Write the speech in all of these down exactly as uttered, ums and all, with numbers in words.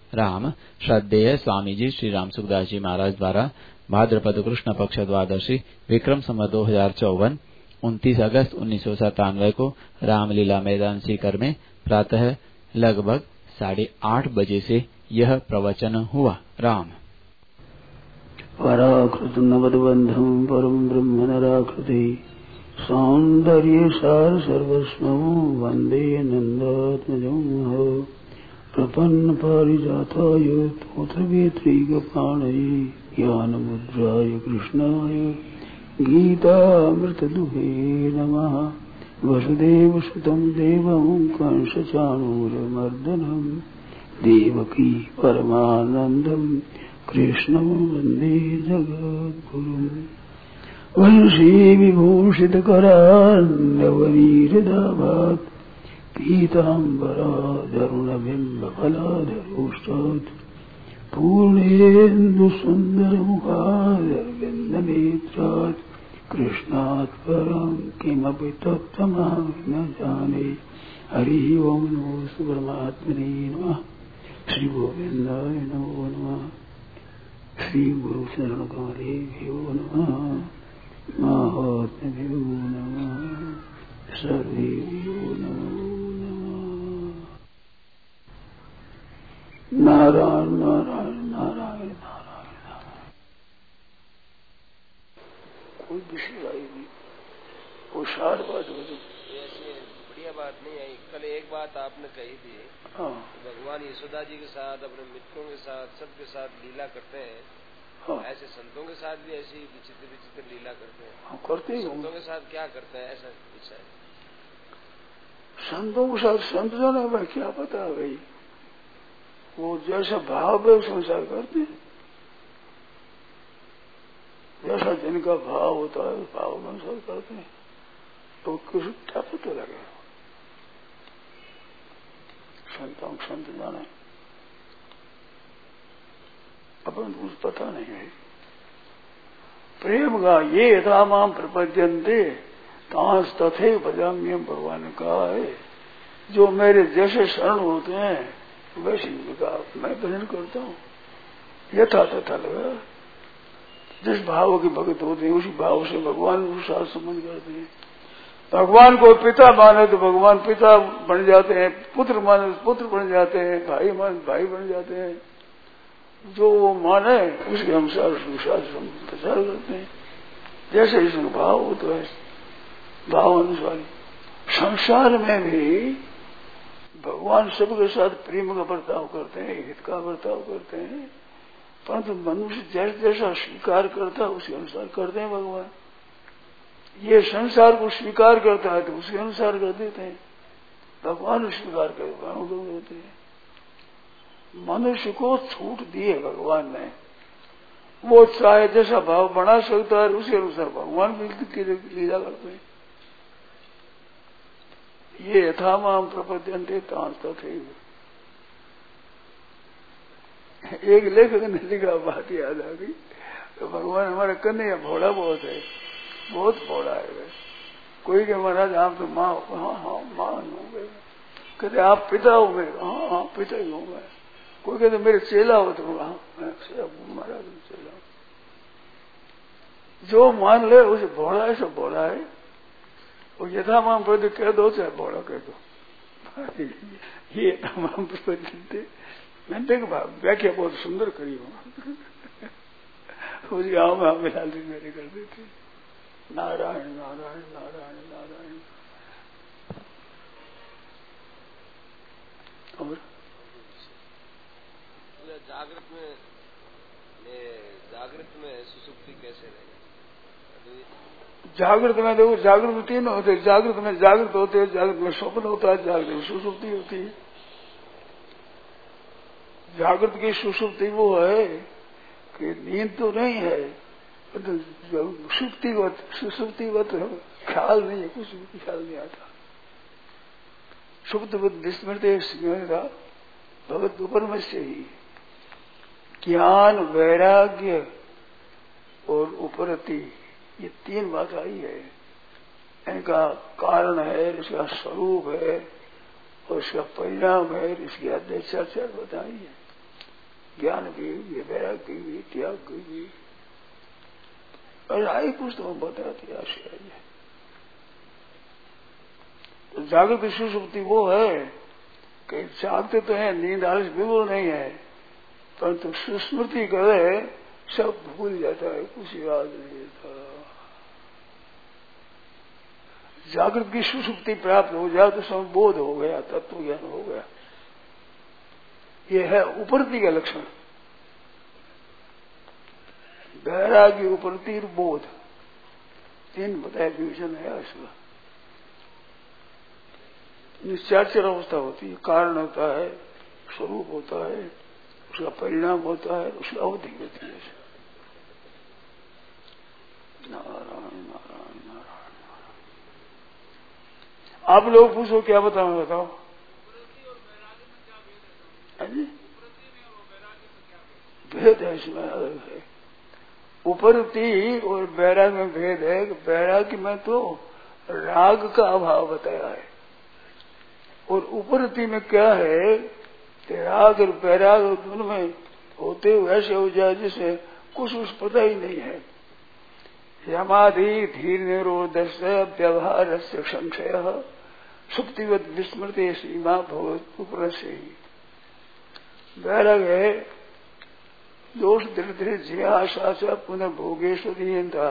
राम। श्रद्धेय स्वामी जी श्री राम सुखदास जी महाराज द्वारा भाद्रपद कृष्ण पक्ष द्वादशी विक्रम संवत दो हजार चौवन उनतीस अगस्त उन्नीस सौ सत्तानवे को रामलीला मैदान सीकर में प्रातः लगभग साढ़े आठ बजे से यह प्रवचन हुआ। राम। पराकृत नवदबंधम परम ब्रह्म नराकृति सौंदर्य सार सर्वस्व वंदे नंदात्मजं प्रपन्न पारिजाताय तोत्रवेत्रैकपाणये ज्ञानमुद्राय कृष्णाय गीतामृतदुहे नमः। वसुदेवसुतं देवं कंसचाणूरमर्दनं देवकी परमानन्दं कृष्णं वन्दे जगद्गुरुम्। वंशी विभूषितकरान्नवनीरदाभात् पीताम्बराधरुणबिम्बफलाधरोष्टात् पूर्णेन्दुसुन्दरमुखादरविन्दनेत्रात् कृष्णात् परं किमपि तत्त्वमहं न जाने। हरि ओं नमो परमात्मने नमः। श्री गोविंदाय नमो नमः। श्री गुरु शरण कमलेभ्यो नमः। महात्म्यो नमः। सर्वेभ्यो नमो नमः। नारायण नारायण नारायण नारायण। कोई विषय आई नहीं, वो सार बात हो ऐसी बढ़िया बात नहीं आई। कल एक बात आपने कही थी, हाँ। भगवान यशोदा जी के साथ, अपने मित्रों के साथ, सबके साथ लीला करते हैं। हाँ। ऐसे संतों के साथ भी ऐसी विचित्र विचित्र लीला करते हैं। हाँ, करते हैं। संतों के साथ क्या करते हैं, ऐसा पूछा है। संतों के साथ संत जो है भाई क्या पता भाई, वो जैसा भाव है उस अनुसार करते हैं। जैसा जिनका भाव होता है उस भाव के अनुसार करते हैं। तो किसी क्या पता लगे संतों को संत जाने, अपन कुछ पता नहीं है। प्रेम का ये यथा माम प्रपद्यन्ते तांस तथे भजाम्यम, भगवान ने कहा है जो मेरे जैसे शरण होते हैं वैसे का मैं भजन करता हूँ। यथा तथा लगा, जिस भाव की भगत होते हैं उसी भाव से भगवान के साथ संबंध करते हैं। भगवान को पिता माने तो भगवान पिता बन जाते हैं, पुत्र माने तो पुत्र बन जाते हैं, भाई माने भाई बन जाते हैं। जो वो माने उसके अनुसार प्रचार करते हैं। जैसे इसमें भाव होता है भाव अनुसार। संसार में भी भगवान सबके साथ प्रेम का बर्ताव करते हैं, हित का बर्ताव करते हैं, परंतु मनुष्य जैसा जैसा स्वीकार करता है उसके अनुसार करते हैं भगवान। ये संसार को स्वीकार करता है तो उसके अनुसार कर देते हैं, भगवान स्वीकार कर देते हैं। मनुष्य को छूट दी है भगवान ने, वो चाहे जैसा भाव बना सकता है उसी अनुसार भगवान भी लीला करते हैं। ये यथामाम प्रपद्यन्ते तांस तथैव। एक लेखक ने लिखा, बात याद आ गई, तो भगवान हमारा कन्हैया भोला बहुत है, बहुत भोला है। कोई के महाराज आप तो माँ, हाँ हाँ माँ होंगे। कहते आप पिता हो मेरे, हाँ हाँ पिता ही होंगे। कोई कहते मेरे चेला हो तो हाँ मैं महाराज चेला। जो मान ले उसे भोला है, सब भोला है। और यथामाम प्रति कह दो चाहे भोला कह दो, ये तमाम प्रति मैंने देखा व्याख्या बहुत सुंदर करी हो। उसकी आओ में हमें लालती मेरे कर देती। नारायण नारायण नारायण नारायण। और जागृत में जागृत में सुसुप्ति कैसे रहेगी? जागृत में देखो, जागृत तीन होते, जागृत में जागृत होते हैं, जागृत में स्वप्न होता है, जागृत में सुसुप्ति होती है। जागृत की सुसुप्ति वो है कि नींद तो नहीं है, सुप्तिवत सुसुप्तिवत ख्याल नहीं है, कुछ भी ख्याल नहीं आता। सुप्तवत विस्मृति स्मृता भगवत उपरम से ही ज्ञान वैराग्य और उपरति, ये तीन बात आई है। इनका कारण है, इसका स्वरूप है और इसका परिणाम है, इसकी अध्यक्षाचार बताई है। ज्ञान की भी, वैराग्य की भी, त्याग की भी, और आई पुस्तक में बताती आशय है। तो जागृत सुषुप्ति वो है कि जागते तो है, नींद आलस बिल्कुल नहीं है, परंतु सुस्मृति करे सब भूल जाता है, कुछ याद नहीं रहता। जागृत की सुषुप्ति प्राप्त हो जाए तो सब बोध हो गया, तत्व ज्ञान हो गया। यह है उपरति का लक्षण। वैराग्य, उपरति और बोध, तीन बताया विभूषण है इसका। चार चार अवस्था होती है, कारण होता है, स्वरूप होता है, उसका परिणाम होता है, उसकी अवधि होती है। नारायण नारायण नारायण। आप लोग पूछो क्या बताओ, बताओ जी। भेद है इसमें, अलग है। उपरति और वैराग में भेद है। वैराग्य में तो राग का अभाव बताया है, और उपरति में क्या है कि राग और वैराग दोनों में होते हुए ऐसे हो जाए जिसे कुछ उस पता ही नहीं है। यमाधि धीर निरोध से व्यवहार से संशय सुप्तिवत विस्मृति सीमा भगवत ऊपर से ही। वैराग है दोष धीरे जिज्ञासा पुनः भोगेश्वरीता,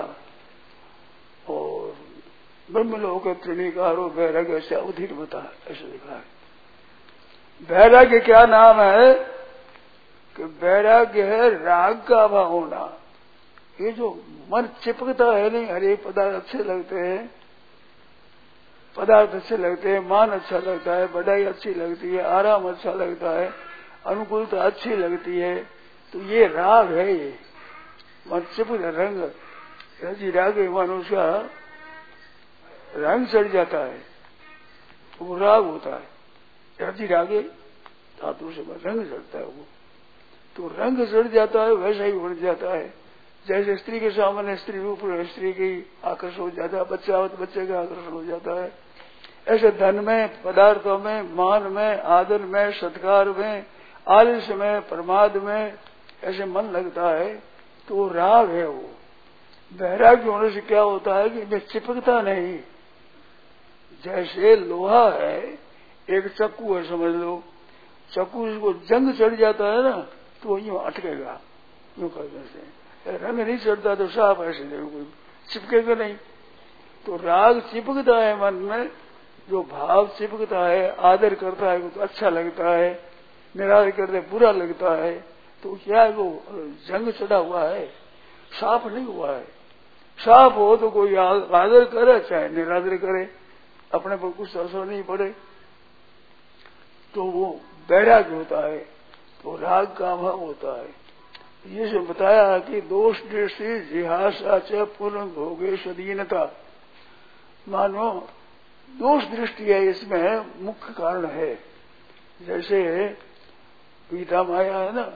और ब्रह्मलोक त्रिणीकारो वैराग्य से अवधि बता, ऐसा लिखा है। वैराग्य क्या नाम है कि वैराग्य है राग का अभाव होना। ये जो मन चिपकता है नहीं, हरे पदार्थ अच्छे लगते हैं, पदार्थ अच्छे लगते हैं, मान अच्छा लगता है, बढ़ाई अच्छी लगती है, आराम अच्छा लगता है, अनुकूलता अच्छी लगती है, तो ये राग है। ये मन चिपक रंग रजी राग मनुष्य रंग चढ़ जाता है, वो राग होता है। रजी रागे धातु से रंग चढ़ता है, वो तो रंग चढ़ जाता है, वैसा ही बढ़ जाता है। जैसे स्त्री के सामने स्त्री रूप स्त्री की आकर्षण हो जाता है, बच्चा हो तो बच्चे का आकर्षण हो जाता है। ऐसे धन में, पदार्थों में, मान में, आदर में, सत्कार में, आलस्य में, प्रमाद में ऐसे मन लगता है, तो वो राग है। वो वैराग्य होने से क्या होता है कि मैं चिपकता नहीं। जैसे लोहा है, एक चक्कू है समझ लो, चक्कू इसको जंग चढ़ जाता है ना, तो यूं अटकेगा, यूं करने से। रंग नहीं चढ़ता तो साफ ऐसे कोई चिपकेगा नहीं। तो राग चिपकता है मन में, जो भाव चिपकता है, आदर करता है तो अच्छा लगता है, निरादर करते बुरा लगता है, तो क्या है वो जंग चढ़ा हुआ है, साफ नहीं हुआ है। साफ हो तो कोई आदर करे चाहे निरादर करे, अपने पर कुछ असर नहीं पड़े, तो वो वैराग्य होता है, तो राग का अभाव होता है। ये जो बताया कि दोष दृष्टि जिहासा च पूर्ण भोगे सदीनता, मानो दोष दृष्टि है, इसमें मुख्य कारण है। जैसे गीता माया है ना,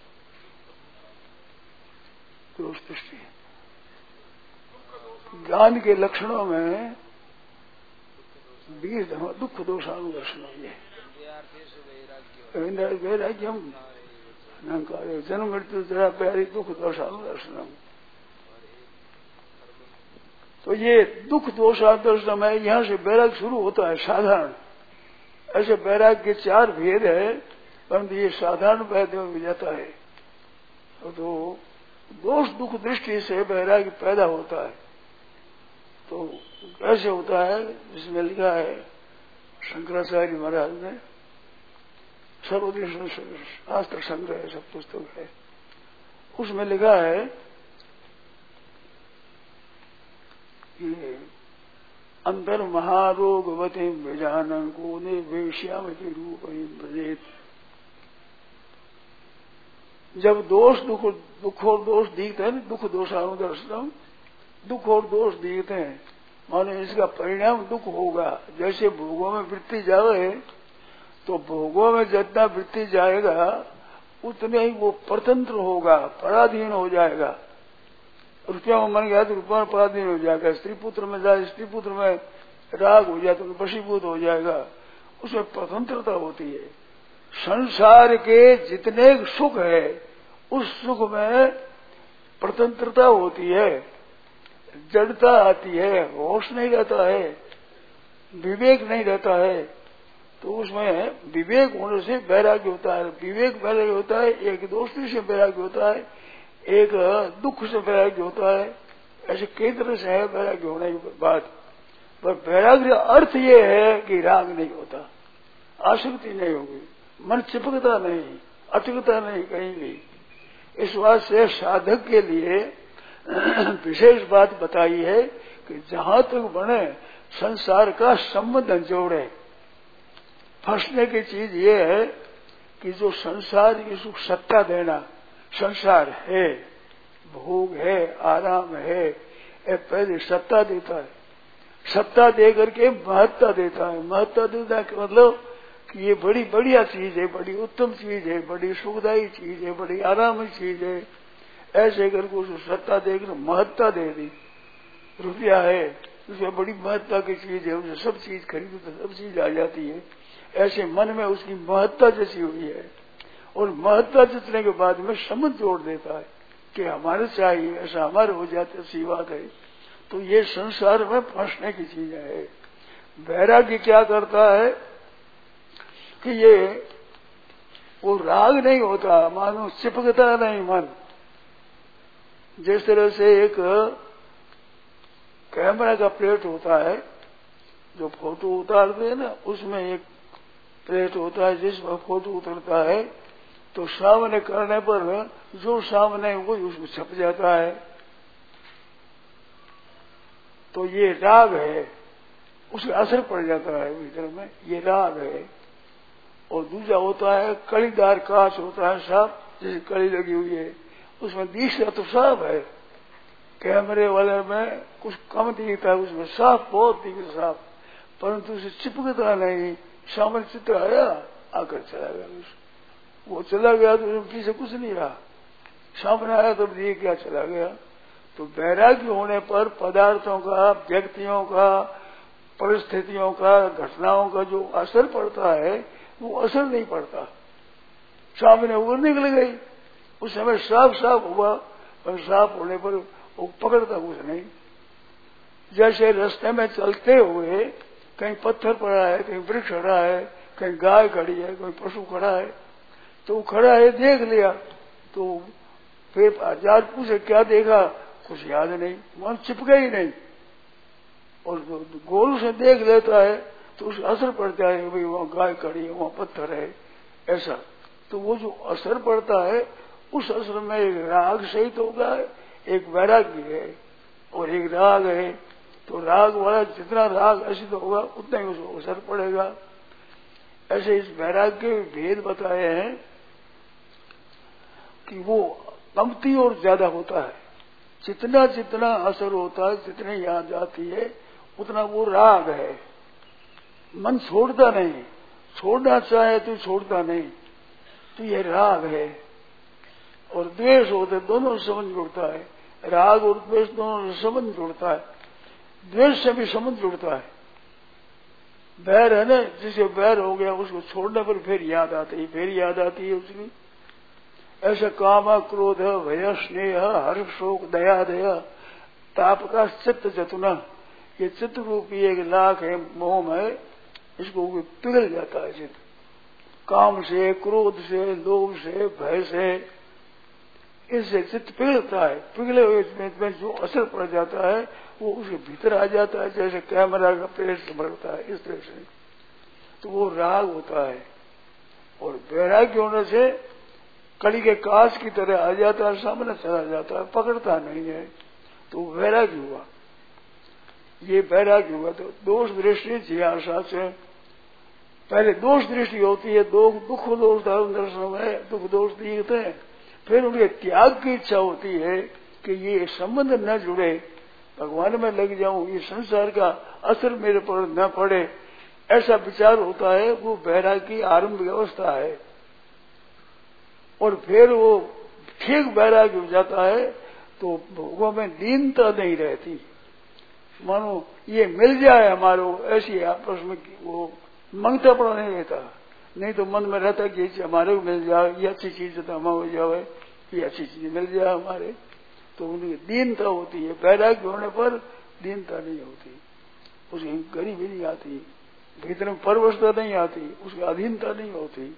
दोष दृष्टि ज्ञान के लक्षणों में बीस दुख दोषानुदर्शन है। वैराग्यम जन्म मृत्यु जरा प्यारी दुख दोषानुदर्शनम। तो ये दुख दोषानुदर्शनम है, यहाँ से वैराग्य शुरू होता है साधारण। ऐसे वैराग्य के चार भेद है, परंतु ये साधारण वैराग्य हो जाता है। तो दोष दुख दृष्टि से वैराग्य पैदा होता है। तो कैसे होता है, जिसमें लिखा है शंकराचार्य महाराज ने, सर्वदेश शास्त्र संग्रह सब पुस्तक है, उसमें लिखा है कि अंतर महारोगवती विजानन को ने वेश्यावती रूप ब्रजेत। जब दोष दुख दुख और दोष दिखते हैं, दुख दोषानुदर्शनम, दुख और दोष दिखते हैं, मानो इसका परिणाम दुख होगा। जैसे भोगों में वृत्ति जावे, तो भोगों में जितना वृत्ति जाएगा उतने ही वो परतंत्र होगा, पराधीन हो जाएगा। रुपया में मन गया तो रुपया में पराधीन हो जाएगा, स्त्री पुत्र में जाए स्त्री पुत्र में राग हो जाए तो वशीभूत हो जाएगा, उसमें स्वतंत्रता होती है। संसार के जितने सुख है उस सुख में स्वतंत्रता होती है, जड़ता आती है, होश नहीं रहता है, विवेक नहीं रहता है। तो उसमें विवेक होने से वैराग्य होता है। विवेक वैराग्य होता है, एक दोस्ती से वैराग्य होता है, एक दुख से वैराग्य होता है। ऐसे कई तरह से है वैराग्य होने की बात। पर वैराग्य अर्थ ये है कि राग नहीं होता, आसक्ति नहीं होगी, मन चिपकता नहीं, अटकता नहीं कहीं भी। इस बात से साधक के लिए विशेष बात बताई है कि जहां तक बने संसार का संबंध जोड़े। फंसने की चीज ये है कि जो संसार की सुख सत्ता देना, संसार है, भोग है, आराम है, ये पहले सत्ता देता है। सत्ता दे करके महत्ता देता है। महत्ता देता है मतलब कि ये बड़ी बढ़िया चीज है, बड़ी उत्तम चीज है, बड़ी सुखदायी चीज है, बड़ी आरामी चीज है। ऐसे करके उसको सत्ता देकर महत्ता दे दी। रुपया है, उसमें बड़ी महत्ता की चीज है, उसे सब चीज खरीदो तो सब चीज आ जाती है। ऐसे मन में उसकी महत्ता जैसी हुई है, और महत्ता जितने के बाद में समझ जोड़ देता है कि हमारे चाहिए, ऐसा हमारे हो जाते, ऐसी बात है। तो ये संसार में फंसने की चीज है। वैराग्य क्या करता है कि ये वो राग नहीं होता, मानो चिपकता नहीं मन। जिस तरह से एक कैमरा का प्लेट होता है, जो फोटो उतारते हैं ना, उसमें एक प्लेट होता है जिसमें फोटो उतरता है, तो सामने करने पर जो सामने वो उसमें छप जाता है। तो ये राग है, उसका असर पड़ जाता है भीतर में, ये राग है। और दूसरा होता है कड़ीदार कांच होता है, साफ जैसे कड़ी लगी हुई है, उसमें दिखता तो साफ है, कैमरे वाले में कुछ कम दिखता है, उसमें साफ बहुत दिखता साफ, परंतु उसे चिपकता नहीं। सामने चित्र आया, आकर चला गया, वो चला गया तो उसमें पीछे कुछ नहीं रहा, सामने आया तो दिख गया, चला गया। तो वैराग्य होने पर पदार्थों का, व्यक्तियों का, परिस्थितियों का, घटनाओं का जो असर पड़ता है वो असर नहीं पड़ता। सामने वो निकल गई, उस समय साफ साफ हुआ, पर साफ होने पर वो पकड़ता कुछ नहीं। जैसे रास्ते में चलते हुए कहीं पत्थर पड़ा है, कहीं वृक्ष खड़ा है, कहीं गाय खड़ी है, कोई पशु खड़ा है, तो वो खड़ा है, देख लिया, तो फिर हजार पूछे क्या देखा, कुछ याद नहीं, मन चिपका ही नहीं। और गोल से देख लेता है तो उसका असर पड़ता है, भाई वहाँ गाय खड़ी है, वहाँ पत्थर है, ऐसा। तो वो जो असर पड़ता है उस असर में एक राग सहित होगा, एक वैराग्य है और एक राग है। तो राग वाला जितना राग असित होगा उतना ही उसको असर पड़ेगा। ऐसे इस वैराग्य के भेद बताए हैं कि वो कमती और ज्यादा होता है। जितना जितना असर होता है, जितने याद आती है, उतना वो राग है। मन छोड़ता नहीं, छोड़ना चाहे तो छोड़ता नहीं, तो ये राग है। और द्वेष होते दोनों संबंध जुड़ता है, राग और द्वेष दोनों से संबंध जुड़ता है। द्वेष से भी संबंध जुड़ता है। बैर है ना, जिसे बैर हो गया उसको छोड़ने पर फिर याद आती है, फिर याद आती है उसकी। ऐसा काम, क्रोध, भय, स्नेह, हर्ष, शोक, दया, दया, ताप का चित्त जतुना, ये चित्त रूपी एक लाख है, मोह है, इसको पिघल जाता है चित्त। काम से, क्रोध से, लोभ से, भय से, इससे चित्त पिघलता है। पिघले हुए में जो असर पड़ जाता है वो उसके भीतर आ जाता है, जैसे कैमरा का पेड़ से बढ़ता है, इस तरह से। तो वो राग होता है। और वैराग्य होने से कड़ी के कांच की तरह आ जाता है, सामने चला जाता है, पकड़ता नहीं है, तो वैराग्य हुआ। ये वैराग्य हुआ। तो दोष दृष्टि जिज्ञासा से पहले दोष दृष्टि होती है, दो दुख दोष धर्म दर्शन में दुख दोष दिखते हैं, फिर उनके त्याग की इच्छा होती है कि ये संबंध न जुड़े, भगवान में लग जाऊं, ये संसार का असर मेरे पर न पड़े, ऐसा विचार होता है। वो वैराग्य की आरंभिक अवस्था है। और फिर वो ठीक वैराग्य हो जाता है तो भोगों में दीनता नहीं रहती, मानो ये मिल जाए हमारो, ऐसी आपस में वो मांगता पड़ा नहीं रहता। नहीं तो मन में रहता कि हमारे को मिल जाए, ये अच्छी चीज तो हमें हो जाए, ये अच्छी चीज मिल जाए हमारे, तो उनकी दीनता होती है। वैराग्य होने पर दीनता नहीं होती, उसकी गरीबी नहीं आती, भीतर में परवशता नहीं आती, उसकी अधीनता नहीं होती।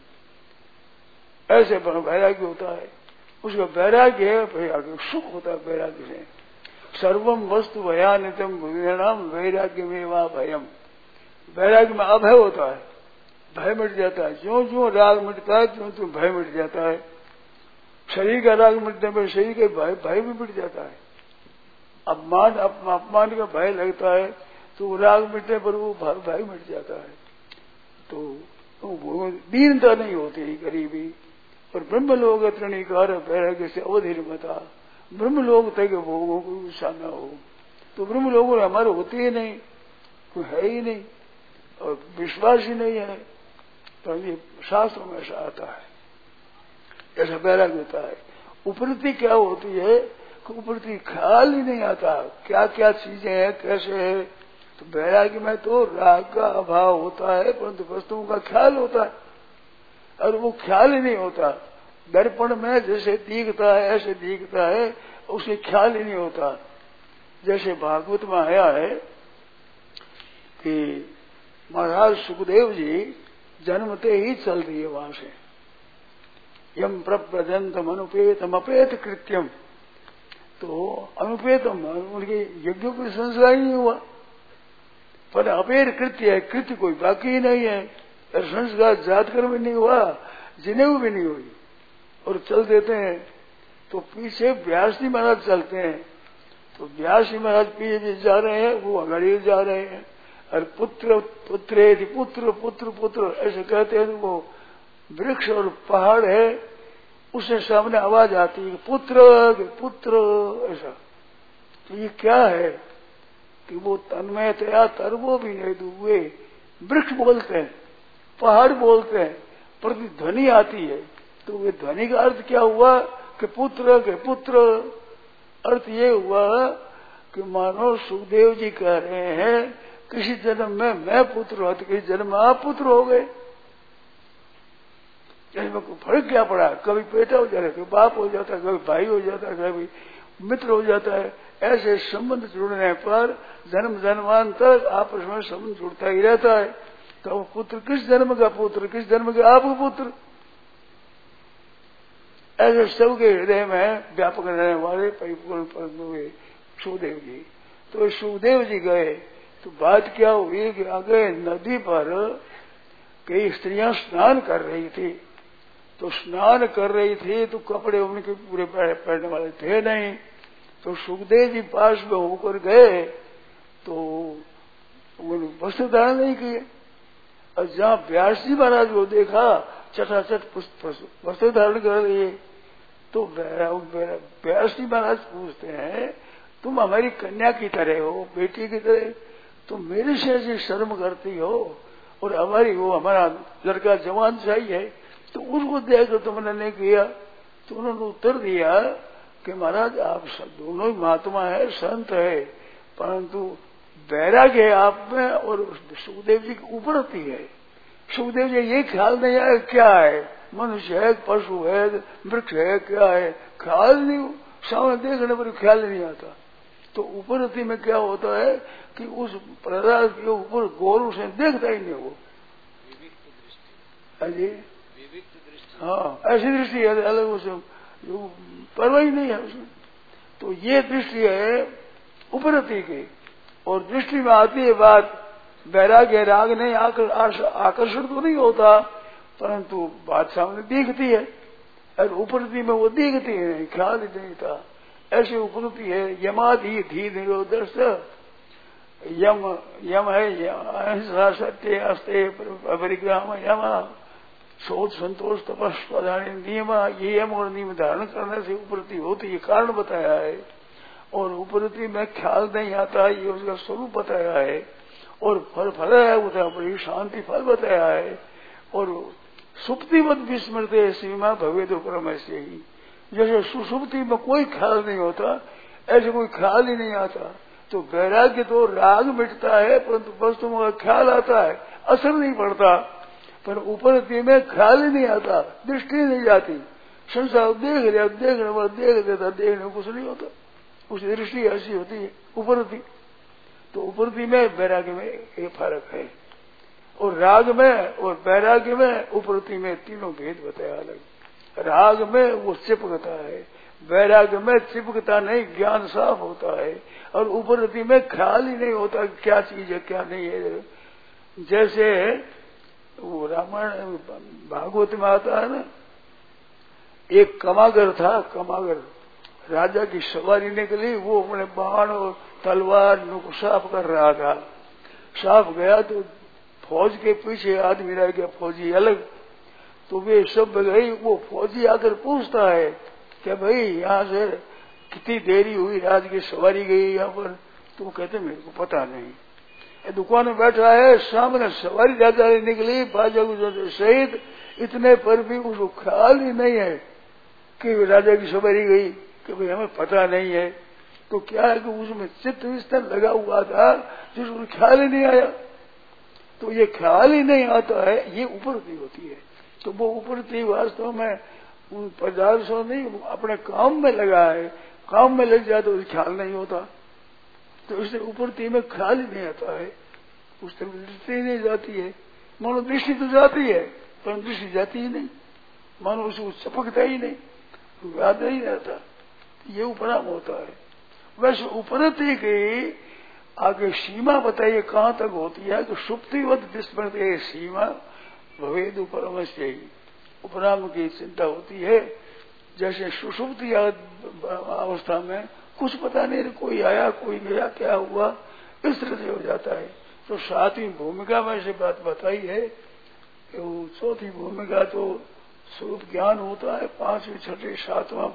ऐसे वैराग्य होता है, उसका वैराग्य है, वैराग्य सुख होता है। वैराग्य से सर्वम वस्तु भयानितम भूमिणाम वैराग्य में वा भयम, वैराग्य में अभय होता है, भय मिट जाता है। ज्यो ज्यो राग मिटता है त्यों त्यों भय मिट जाता है। शरीर का राग मिटने पर शरीर के भय भय भी मिट जाता है। अपमान अपमान का भय लगता है तो राग मिटने पर वो भय मिट जाता है। तो, तो दीनता नहीं होती, गरीबी। और ब्रह्म लोग तृणीकार वैराग्य से अवधिर्मता, ब्रह्म लोग तक भोगों को गुस्सा न हो। तो ब्रह्म लोगों हमारे होते ही नहीं, कोई है ही नहीं और विश्वास ही नहीं है। तो ये शास्त्रों में ऐसा आता है, ऐसा वैराग्य होता है। उपरति क्या होती है, उपरति ख्याल ही नहीं आता क्या क्या चीजें हैं, कैसे है। तो वैराग्य में तो राग का अभाव होता है, परंतु वस्तुओं का ख्याल होता है, और वो ख्याल ही नहीं होता। दर्पण में जैसे दिखता है ऐसे दिखता है, उसे ख्याल ही नहीं होता। जैसे भागवत में आया है कि महाराज सुखदेव जी जन्मते ही चल रही है वहां से, यम प्रव्रजंतम अनुपेतम अपेत कृत्यम। तो अनुपेतम उनके यज्ञों का संस्कार ही नहीं हुआ, पर अपेत कृत्य है, कृत्य कोई बाकी ही नहीं है। और संस्कार जातकर भी नहीं हुआ, जिनेऊ भी नहीं हुई, और चल देते हैं। तो पीछे व्यास जी महाराज चलते हैं, तो व्यास जी महाराज पीछे जा रहे हैं, वो अगाड़ी जा रहे हैं। और पुत्र पुत्रे पुत्र पुत्र पुत्र ऐसे कहते हैं। वो वृक्ष और पहाड़ है, उससे सामने आवाज आती है पुत्र पुत्र ऐसा। तो ये क्या है कि वो तन्मयतया तरवो भी नहीं दुए, वृक्ष बोलते हैं, पहाड़ बोलते हैं, प्रतिध्वनि आती है। तो वे ध्वनि का अर्थ क्या हुआ कि पुत्र के पुत्र। अर्थ ये हुआ कि मानो सुखदेव जी कह रहे हैं किसी जन्म में मैं पुत्र हुआ तो किसी जन्म में आप पुत्र हो गए। इसमें कोई फर्क क्या पड़ा, कभी बेटा हो जाता है, कभी बाप हो जाता है, कभी भाई हो जाता है, कभी मित्र हो जाता है। ऐसे संबंध जुड़ने पर जन्म जन्मांतर आपस में संबंध जुड़ता ही रहता है। तो वो पुत्र किस जन्म का पुत्र, किस जन्म के आपका पुत्र, ऐसे सबके हृदय में व्यापक रहने वाले परिपूर्ण हुए सुखदेव जी। तो सुखदेव जी गए तो बात क्या हुई कि आगे नदी पर कई स्त्रियां स्नान कर रही थी। तो स्नान कर रही थी तो कपड़े उनके पूरे पहनने वाले थे नहीं। तो सुखदेव जी पास में होकर गए तो उन्होंने वस्त्र धारण नहीं किए। और जहाँ व्यास जी महाराज को देखा चटाचट वस्त्र धारण कर लिए। तो व्यास जी महाराज पूछते हैं तुम हमारी कन्या की तरह हो, बेटी की तरह, तुम मेरे से ऐसी शर्म करती हो और हमारी वो हमारा लड़का जवान चाहिए तो उसको देखकर तुमने नहीं किया। तो उन्होंने उत्तर दिया कि महाराज आप दोनों ही महात्मा है, संत है, परंतु वैराग्य है आप में और सुखदेव जी की उपरति है। सुखदेव जी ये ख्याल नहीं आया क्या है, मनुष्य है, पशु है, वृक्ष है, क्या है, ख्याल नहीं, सामने देखने पर ख्याल नहीं आता। तो उपरति में क्या होता है कि उस पदार्थ के ऊपर गौरव से देखता ही नहीं वो। जी हाँ, ऐसी दृष्टि है, अलग उसे परवाह ही नहीं है उसमें। तो ये दृष्टि है उपरति की। और दृष्टि में आती है बात वैराग्य, राग नहीं, आकर्षण तो नहीं होता, परंतु बात सामने दिखती है। और उपरति में वो दिखती है, ख्याल ही नहीं था। ऐसी उपरति है यमाधि धी निरोधर्ष, यम यम है अहिंसा सत्य अस्ते परिग्राम यम, शोध संतोष तपस्वाधानी नियम, ये यम और नियम धारण करने से उपरति होती है, कारण बताया है। और उपरति में ख्याल नहीं आता, ये उसका स्वरूप बताया है। और फल फल है उतना बड़ी शांति फल बताया है। और सुप्तिवत विस्मृत सीमा भवेद उपरम से ही, जैसे सुसुप्ति में कोई ख्याल नहीं होता ऐसे कोई ख्याल ही नहीं आता। तो वैराग्य तो राग मिटता है परंतु वस्तुओं का ख्याल आता है, असर नहीं पड़ता। पर उपरति में ख्याल ही नहीं आता, दृष्टि नहीं जाती। संसार देख रहा देखने वाला देख देता, देखने कुछ नहीं होता, उसकी दृष्टि ऐसी होती है उपरति। तो उपरति में वैराग्य में ये फर्क है, और राग में और वैराग्य में उपरति में तीनों भेद बताया अलग। राग में वो चिपकता है, वैराग्य में चिपकता नहीं, ज्ञान साफ होता है, और उपरति में ख्याल ही नहीं होता क्या चीज है क्या नहीं है। जैसे वो रामायण भागवत में आता है ना, एक कमागर था, कमागर राजा की सवारी निकली, वो अपने बाण और तलवार नुक साफ कर रहा था। साफ गया तो फौज के पीछे आदमी रह गया, फौजी अलग। तो वे सब गई, वो फौजी आकर पूछता है कि भाई यहाँ से कितनी देरी हुई, राज की सवारी गई यहाँ पर? तो कहते मेरे को पता नहीं। दुकान में बैठा है, सामने सवारी राजा निकली बाजा गुजर सहित, इतने पर भी उसको ख्याल ही नहीं है कि राजा की सवारी गई, कि भाई हमें पता नहीं है। तो क्या है कि उसमें चित्त विस्तर लगा हुआ था जिसको ख्याल ही नहीं आया। तो ये ख्याल ही नहीं आता है, ये उपरति होती है। तो वो उपरति वास्तव में उन पदार्थों नहीं, अपने काम में लगा है, काम में लग जाए तो उसे ख्याल नहीं होता। तो इसलिए उपरति में ख्याल ही नहीं आता है, उस तरफ दृष्टि नहीं जाती है। मानो दृष्टि तो जाती है पर दृष्टि जाती ही नहीं, मानो उसको चपकता ही नहीं, याद नहीं रहता। ये उपराम होता है। वैसे उपरति की आगे सीमा बताइए कहाँ तक होती है, तो सुप्तिवत विस्मृति सीमा भवेद उपरमस्य ही उपराम की चिंता होती है। जैसे सुषुप्ति अवस्था में कुछ पता नहीं, कोई आया कोई गया क्या हुआ, इस तरह से हो जाता है। तो सातवीं भूमिका में से बात बताई है, तो चौथी भूमिका तो स्वरूप ज्ञान होता है, पांचवी छठी सातवां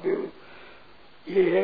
ये है।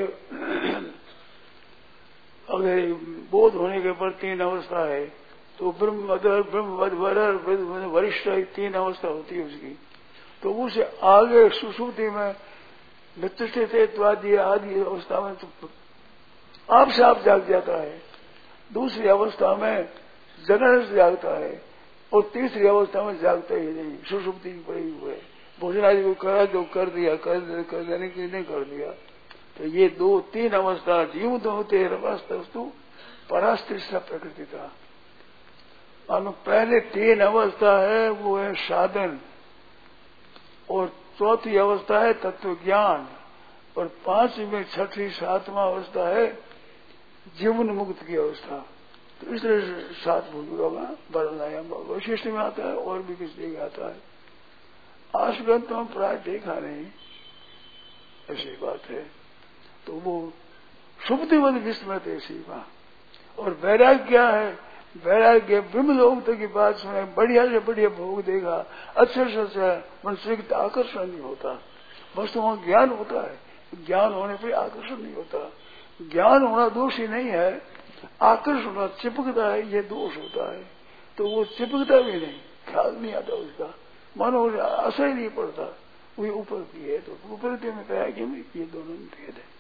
अगर बोध होने के पर तीन अवस्था है, तो ब्रह्म अदर ब्रह्म वरिष्ठ तीन अवस्था होती है उसकी। तो उसे आगे सुषुप्ति में नित्यस्थित आदि आदि अवस्था में तो आप से आप जाग जाता है, दूसरी अवस्था में जगह से जागता है, और तीसरी अवस्था में जागता ही नहीं, सुषुप्ति पड़ी हुए भोजन आदि को करा जो कर दिया, कर, कर देने के नहीं कर दिया। तो ये दो तीन अवस्था जीव तो होते वस्तु परास्त्रिष्ठा प्रकृति का। और पहले तीन अवस्था है वो है साधन, और चौथी अवस्था है तत्व ज्ञान, और पांचवी में छठी सातवां अवस्था है जीवन मुक्त की अवस्था। तो इसलिए सात भूमिका में वर्णनायाम वैशिष्ट में आता है, और भी किस जगह आता है। आशगंत तो प्राय देखा नहीं, ऐसी बात है। तो वो सुप्तिवत विस्मृत है सीमा। और वैराग्य क्या है? वैराग्य ब्रह्मलोक की बात सुने, बढ़िया से बढ़िया भोग देगा, अच्छे से अच्छा मनुष्य का आकर्षण नहीं होता। वस्तु वहां ज्ञान होता है, ज्ञान होने पर आकर्षण नहीं होता। ज्ञान होना दोष ही नहीं है, आकर्षण होना चिपकता है, ये दोष होता है। तो वो चिपकता भी नहीं, ख्याल नहीं आता उसका, मानो असर ही नहीं पड़ता, वही ऊपर की है। तो ऊपर के में वैराग्य में ये दोनों भेद है।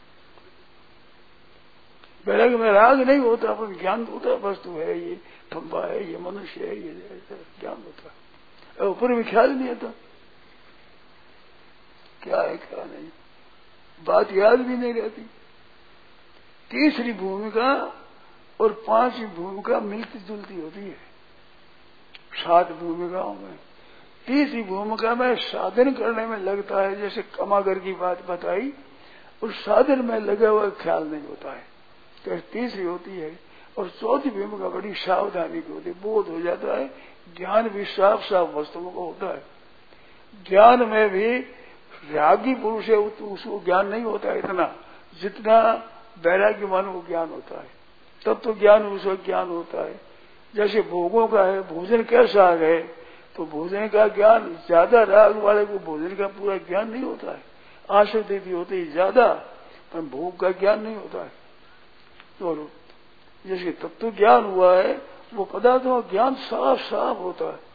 वैराग्य में राग नहीं होता, पर ज्ञान होता है, वस्तु है ये, खंबा है, ये मनुष्य है, ये ज्ञान होता है। ऊपर में ख्याल नहीं आता क्या है क्या नहीं, बात याद भी नहीं रहती। तीसरी भूमिका और पांचवी भूमिका मिलती जुलती होती है सात भूमिकाओं में। तीसरी भूमिका में साधन करने में लगता है, जैसे कमागर की बात बताई, उस साधन में लगा हुआ ख्याल नहीं होता है, तो तीसरी होती है। और चौथी भूमिका बड़ी सावधानी की होती है, बोध हो जाता है, ज्ञान भी साफ साफ वस्तुओं को होता है। ज्ञान में भी रागी पुरुष है तो उसको ज्ञान नहीं होता है इतना जितना वैराग्यवान को ज्ञान होता है, तब तो ज्ञान उसको ज्ञान होता है। जैसे भोगों का है, भोजन कैसा है, तो भोजन का ज्ञान ज्यादा, राग वाले को भोजन का पूरा ज्ञान नहीं होता है, आसक्ति भी होती है ज्यादा, पर भोग का ज्ञान नहीं होता है। तो जैसे तत्व ज्ञान हुआ है, वो पदार्थों का ज्ञान साफ साफ होता है।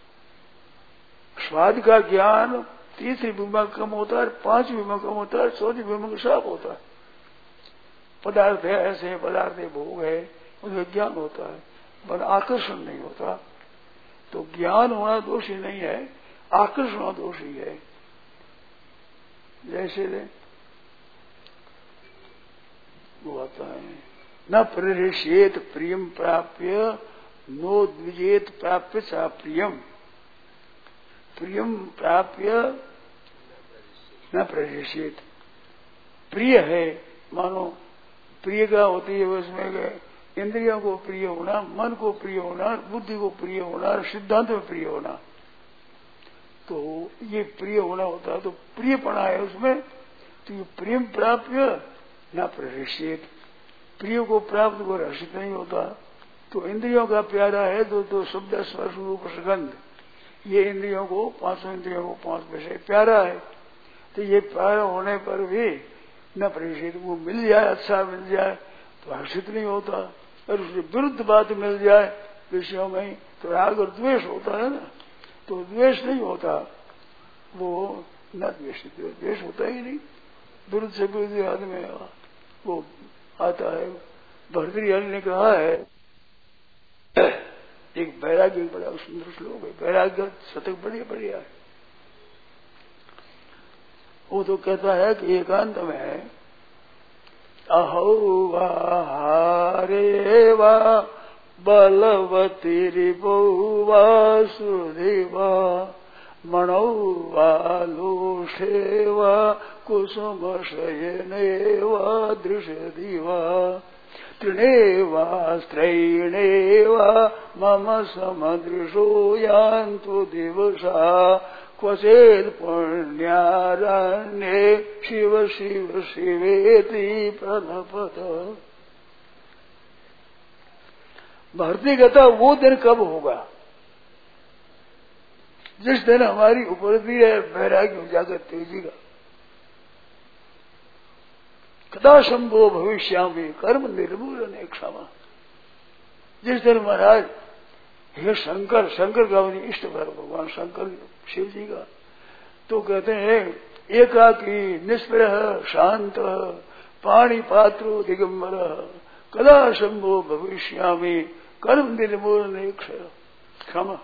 स्वाद का ज्ञान तीसरी भूमिका कम होता है, पांचवी भूमिका कम होता है, चौथी भूमिका साफ होता है। पदार्थ है ऐसे, पदार्थ है, भोग है, उसका ज्ञान होता है, पर आकर्षण नहीं होता। तो ज्ञान होना दोषी नहीं है, आकर्षण होना दोषी है। जैसे वो आता है, न प्रहृष्येत प्रियम प्राप्य नो द्विजेत प्राप्य सा प्रियम। प्रियम प्राप्य न प्रहृष्येत, प्रिय है, मानो प्रिय का होती है उसमें इंद्रियों को प्रिय होना, मन को प्रिय होना, बुद्धि को प्रिय होना, सिद्धांत में प्रिय होना, तो ये प्रिय होना होता है। तो प्रियपना है उसमें, तो ये प्रेम प्राप्य न प्रहृष्येत, प्रिय को प्राप्त को हर्षित नहीं होता। तो इंद्रियों का प्यारा है तो, तो शब्द स्पर्श रूप सुगंध, ये इंद्रियों को, पांचों इंद्रियों को पांच विषय प्यारा है। तो ये प्यारा होने पर भी न प्रहृष्येत, वो मिल जाए, अच्छा मिल जाए तो हर्षित नहीं होता, और उसके विरुद्ध बात मिल जाए विषयों में तो राग और द्वेष होता है ना, तो द्वेष नहीं होता, वो न द्वेष, द्वेष होता ही नहीं, विरुद्ध से विरुद्ध आदमी वो आता है। भर्तृहरि ने कहा है, एक वैराग्य बड़ा सुंदर श्लोक है, वैराग्य शतक बढ़िया बढ़िया है। वो तो कहता है कि एकांत में अहो वारे वा बलवती रिपो वासुदेवा मणौ वा लोषे वा कुसुम शयने वा दृशति वा तृणे वा स्त्रैणे वा मम समदृशो यान्तु दिवसा क्वचेत् पुण्यारण्ये शिव शिव शिवेति प्रलपत। भर्ती कहता वो दिन कब होगा जिस दिन हमारी उपलब्धि है वैराग्य उजागर तेजी का। कदा संभव भविष्यामि कर्म निर्मूलन क्षमा। जिस दिन महाराज हे शंकर, शंकर का इष्ट भगवान शंकर शिव जी का, तो कहते हैं एकाकी निष्प्रह शांत पाणी पात्रो दिगंबर कदा संभव भविष्यामि कर्म निर्मूलन क्षमा।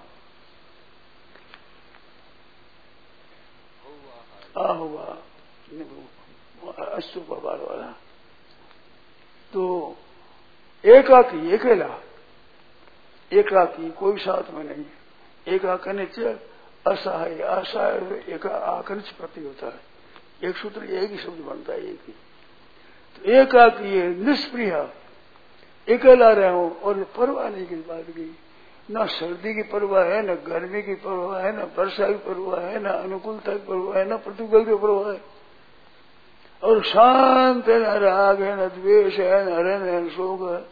आहुआ अस्तु बाबार वाला, तो एकाकी अकेला, एकाकी कोई साथ में नहीं, एकाकनिच असहाय, असहाय एक आकनिच प्रति होता है, एक सूत्र एक ही शब्द बनता है, एक ही। तो एकाकी है, निष्प्रिय, अकेला रहे हो और परवाह नहीं की बात की, न सर्दी की परवाह है, न गर्मी की परवाह है, न वर्षा की परवाह है, न अनुकूलता की परवाह है, न प्रतिकूल की परवाह है, और शांत है, न राग है, न द्वेष है, न हरण है, न शोक है।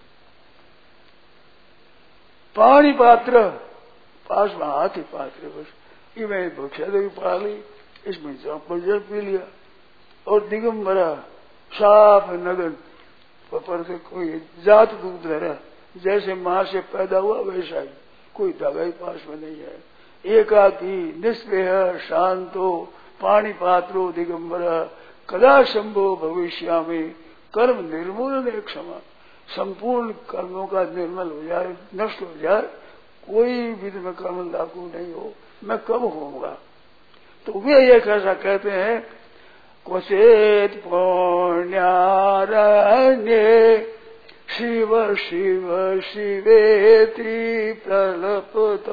पानी पात्र, पास में हाथी पात्र, बस ये मैं भक्षा देवी पा ली, इसमें जल पी लिया, और दिगंबरा साफ नगन पर से कोई जात दूध धरा, जैसे मां से पैदा हुआ वैसा ही, कोई धागा ही पास में नहीं है। एकाकी निष्प्रिय शांतो पाणी पात्रो दिगंबर कदा संभव भविष्यामि कर्म निर्मूलन क्षमा। संपूर्ण कर्मों का निर्मल हो जाए, नष्ट हो जाए, कोई भी में कर्म लागू नहीं हो, मैं कब होऊंगा। तो वे एक ऐसा कहते हैं, क्वचेत पुण्यारण्ये शिव शिव शिवेति प्रलपत।